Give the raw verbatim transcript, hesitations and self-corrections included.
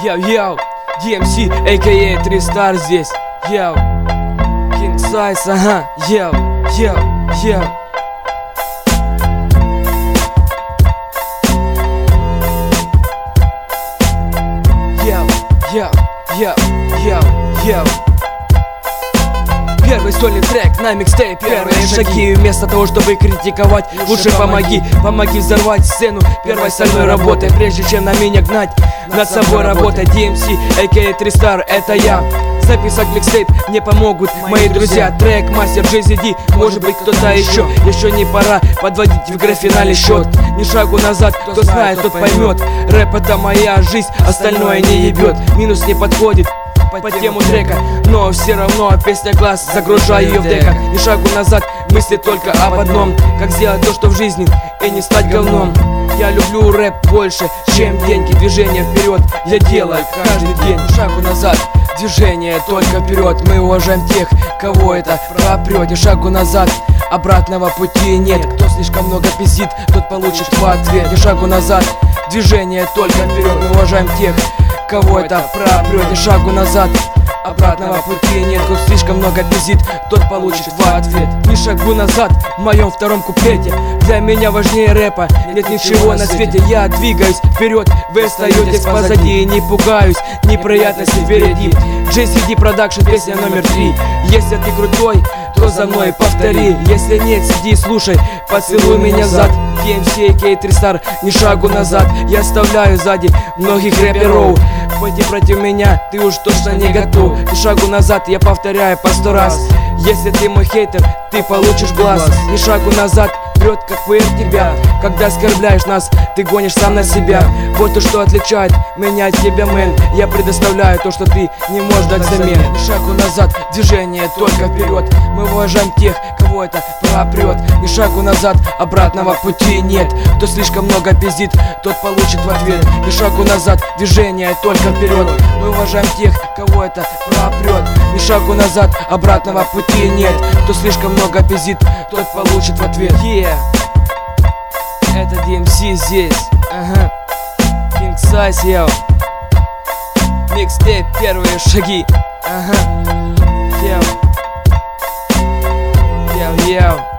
Йоу-йоу, ди эм си, а ка а три стар здесь. Йоу, King Size, ага, йоу, йоу, йоу. Йоу, йоу, йоу, йоу, йоу. Первый сольный трек на микстейп, первые шаги. Вместо того, чтобы критиковать, лучше помоги. Помоги взорвать сцену первой сольной работы, прежде чем на меня гнать, над собой работать. ди эм си, а ка а три стар, это я. Записать микстейп мне помогут мои друзья. Трек мастер джей зет ди, может быть кто-то еще. Еще не пора подводить в графинале счет. Ни шагу назад, кто знает, тот поймет. Рэп это моя жизнь, остальное не ебет. Минус не подходит по тему трека, но все равно песня класс, загружаю ее в дека. Ни шагу назад, мысли только об одном: как сделать то, что в жизни, и не стать говном. Я люблю рэп больше, чем деньги. Движение вперед я делаю каждый день. Ни шагу назад, движение только вперед. Мы уважаем тех, кого это пропрет. Ни шагу назад, обратного пути нет. Кто слишком много пиздит, тот получит в ответ. Ни шагу назад, движение только вперед. Мы уважаем тех, кого это пропрет. Ни шагу назад, обратного пути нет. Кто слишком много пиздит, тот получит в ответ. Ни шагу назад в моем втором куплете. Для меня важнее рэпа нет ничего на свете. Я двигаюсь вперед, вы остаетесь позади. И не пугаюсь неприятностей впереди. джей зет ди Production, песня номер три. Если ты крутой, то за мной повтори. Если нет, сиди и слушай, поцелуй меня зад. ди эм си, а ка а три стар, ни шагу назад. Я оставляю сзади многих рэперов. Пойди против меня, ты уж точно не готов. Ни шагу назад, я повторяю по сто раз. Если ты мой хейтер, ты получишь глаз. Ни шагу назад, вперед как пыр тебя. Когда оскорбляешь нас, ты гонишь сам на себя. Вот то, что отличает меня от тебя, мэн. Я предоставляю то, что ты не можешь дать взамен. Ни шагу назад, движение только вперед. Мы уважаем тех, кого это пропрет. Ни шагу назад, обратного пути нет. Кто слишком много пиздит, тот получит в ответ. Ни шагу назад, движение только вперед. Мы уважаем тех, кого это пропрет. Ни шагу назад, обратного пути нет. Кто слишком много пиздит, тот получит в ответ. Yeah. Это ди эм си здесь. Ага. King Size, йоу. Микстейп, первые шаги. Ага. Йоу. Йоу, йоу.